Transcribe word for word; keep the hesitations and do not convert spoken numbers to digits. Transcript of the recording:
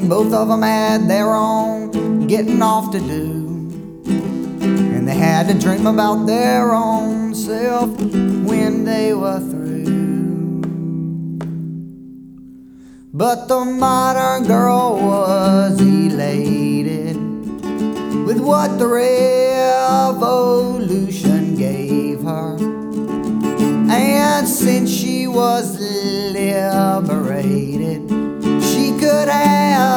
and both of them had their own getting off to do. And they had to dream about their own self when they were through. But the modern girl was elated with what the revolution gave her. And since she was liberated,